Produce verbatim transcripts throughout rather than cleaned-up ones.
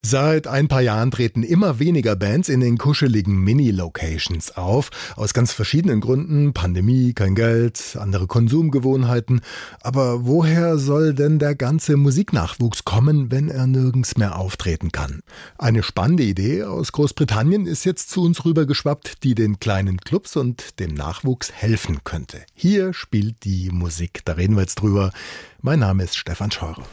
Seit ein paar Jahren treten immer weniger Bands in den kuscheligen Mini-Locations auf. Aus ganz verschiedenen Gründen. Pandemie, kein Geld, andere Konsumgewohnheiten. Aber woher soll denn der ganze Musiknachwuchs kommen, wenn er nirgends mehr auftreten kann? Eine spannende Idee aus Großbritannien ist jetzt zu uns rübergeschwappt, die den kleinen Clubs und dem Nachwuchs helfen könnte. Hier spielt die Musik. Da reden wir jetzt drüber. Mein Name ist Stefan Scheurer.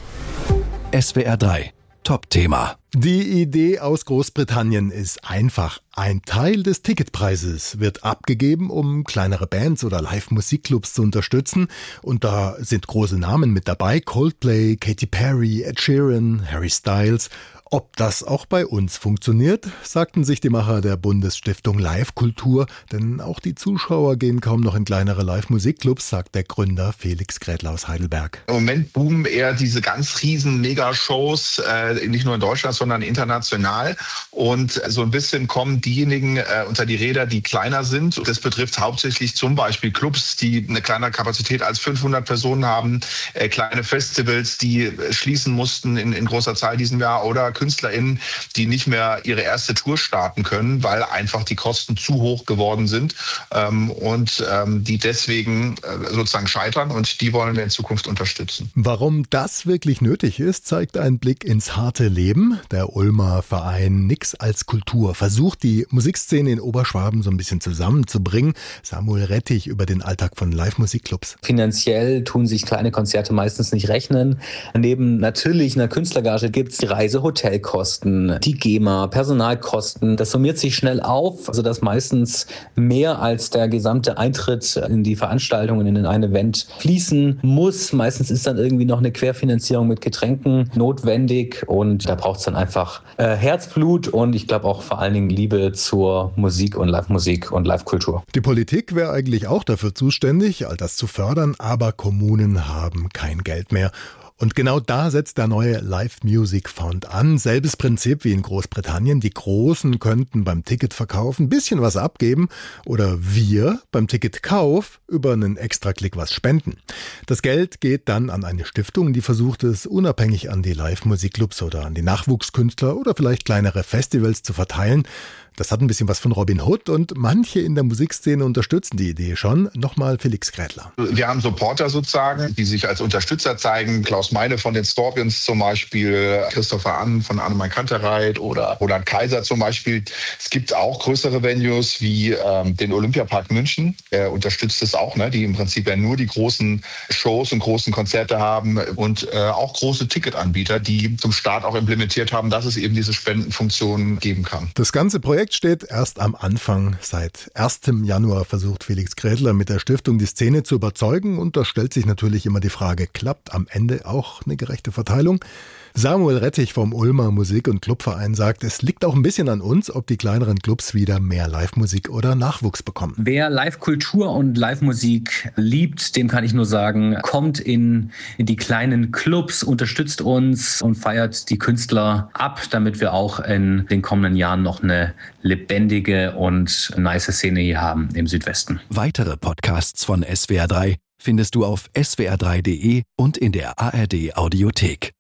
S W R drei Top-Thema. Die Idee aus Großbritannien ist einfach. Ein Teil des Ticketpreises wird abgegeben, um kleinere Bands oder Live-Musikclubs zu unterstützen. Und da sind große Namen mit dabei. Coldplay, Katy Perry, Ed Sheeran, Harry Styles. Ob das auch bei uns funktioniert, sagten sich die Macher der Bundesstiftung Live-Kultur. Denn auch die Zuschauer gehen kaum noch in kleinere Live-Musikclubs, sagt der Gründer Felix Grädler aus Heidelberg. Im Moment boomen eher diese ganz riesen Megashows, äh, nicht nur in Deutschland, sondern international. Und so ein bisschen kommen diejenigen äh, unter die Räder, die kleiner sind. Das betrifft hauptsächlich zum Beispiel Clubs, die eine kleinere Kapazität als fünfhundert Personen haben, äh, kleine Festivals, die äh, schließen mussten in, in großer Zahl diesem Jahr, oder KünstlerInnen, die nicht mehr ihre erste Tour starten können, weil einfach die Kosten zu hoch geworden sind ähm, und ähm, die deswegen äh, sozusagen scheitern, und die wollen wir in Zukunft unterstützen. Warum das wirklich nötig ist, zeigt ein Blick ins harte Leben. Der Ulmer Verein Nix als Kultur versucht, die Musikszene in Oberschwaben so ein bisschen zusammenzubringen. Samuel Rettich über den Alltag von Live-Musikclubs. Finanziell tun sich kleine Konzerte meistens nicht rechnen. Neben natürlich einer Künstlergage gibt es die Reise, Hotelkosten, die GEMA, Personalkosten. Das summiert sich schnell auf, also dass meistens mehr als der gesamte Eintritt in die Veranstaltungen, in ein Event fließen muss. Meistens ist dann irgendwie noch eine Querfinanzierung mit Getränken notwendig, und da braucht es dann einfach äh, Herzblut und ich glaube auch vor allen Dingen Liebe zur Musik und Live-Musik und Live-Kultur. Die Politik wäre eigentlich auch dafür zuständig, all das zu fördern, aber Kommunen haben kein Geld mehr. Und genau da setzt der neue Live Music Fund an. Selbes Prinzip wie in Großbritannien. Die Großen könnten beim Ticketverkauf ein bisschen was abgeben oder wir beim Ticketkauf über einen Extraklick was spenden. Das Geld geht dann an eine Stiftung, die versucht es unabhängig an die Live-Musikclubs oder an die Nachwuchskünstler oder vielleicht kleinere Festivals zu verteilen. Das hat ein bisschen was von Robin Hood, und manche in der Musikszene unterstützen die Idee schon. Nochmal Felix Grädler. Wir haben Supporter sozusagen, die sich als Unterstützer zeigen. Klaus Meine von den Scorpions zum Beispiel, Christopher Ann von Annemann Kantereit oder Roland Kaiser zum Beispiel. Es gibt auch größere Venues wie ähm, den Olympiapark München. Er unterstützt es auch, ne? Die im Prinzip ja nur die großen Shows und großen Konzerte haben, und äh, auch große Ticketanbieter, die zum Start auch implementiert haben, dass es eben diese Spendenfunktion geben kann. Das ganze Projekt steht erst am Anfang. Seit ersten Januar versucht Felix Grädler mit der Stiftung die Szene zu überzeugen, und da stellt sich natürlich immer die Frage, klappt am Ende auch eine gerechte Verteilung? Samuel Rettich vom Ulmer Musik- und Clubverein sagt, es liegt auch ein bisschen an uns, ob die kleineren Clubs wieder mehr Live-Musik oder Nachwuchs bekommen. Wer Live-Kultur und Live-Musik liebt, dem kann ich nur sagen, kommt in, in die kleinen Clubs, unterstützt uns und feiert die Künstler ab, damit wir auch in den kommenden Jahren noch eine lebendige und nice Szene hier haben im Südwesten. Weitere Podcasts von S W R drei findest du auf s w r drei punkt d e und in der A R D Audiothek.